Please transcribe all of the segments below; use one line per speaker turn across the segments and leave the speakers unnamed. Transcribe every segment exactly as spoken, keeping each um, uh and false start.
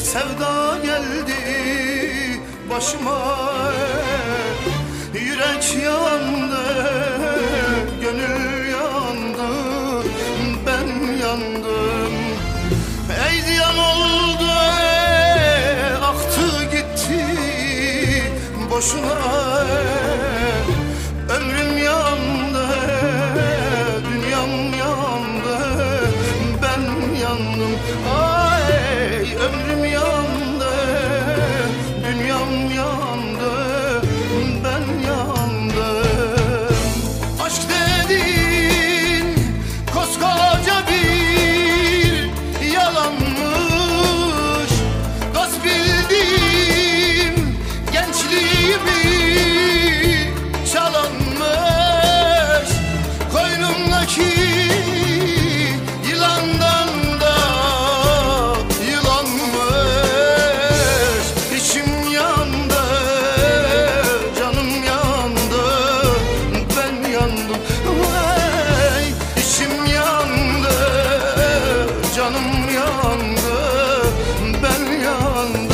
sevda geldi başıma. Yürek yandı, gönül yandı, ben yandım. Ey ziyan oldu, aktı gitti boşuna. Ömrüm yandı, dünyam yandı, ben yandım. Ay, ömrüm yandı, dünyam yandı, ben yandım. Aşk dedin koskoca bir yalanmış. Gaz bildim gençliğimi çalanmış. Koynumdaki yılandan da yılanmış. İçim yandı, canım yandı, ben yandım. Ay, içim yandı, canım yandı, ben yandım.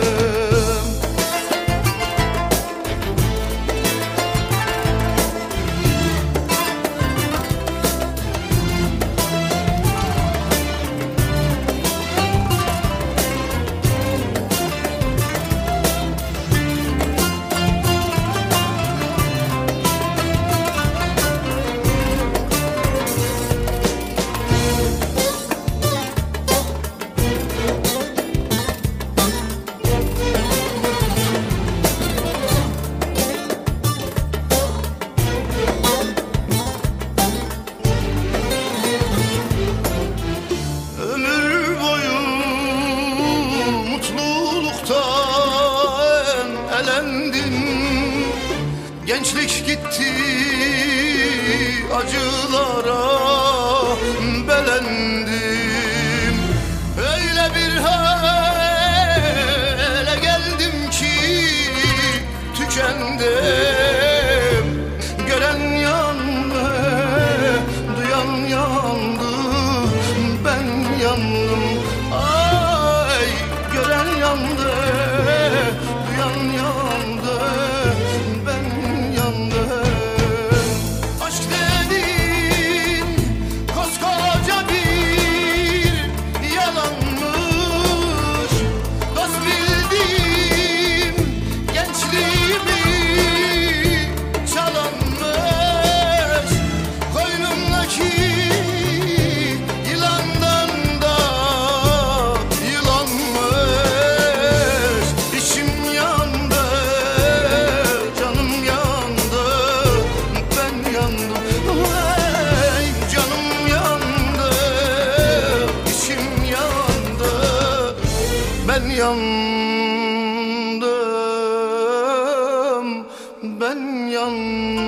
Ömür boyu mutluluktan elendim. Gençlik gitti, acılara belendim. Öyle bir hale geldim ki tükendim. Gören yandı, duyan yandı, ben yandım. Ay, gören yandı, duyan yandı, ben yandım. Aşk dedin koskoca bir yalanmış. Gaz bildim gençliğimi çalanmış. Koynumdaki yılandan da yılanmış. İçim yandı, canım yandı, ben yandım. Ay, canım yandı, içim yandı, ben yandım, ben yandım.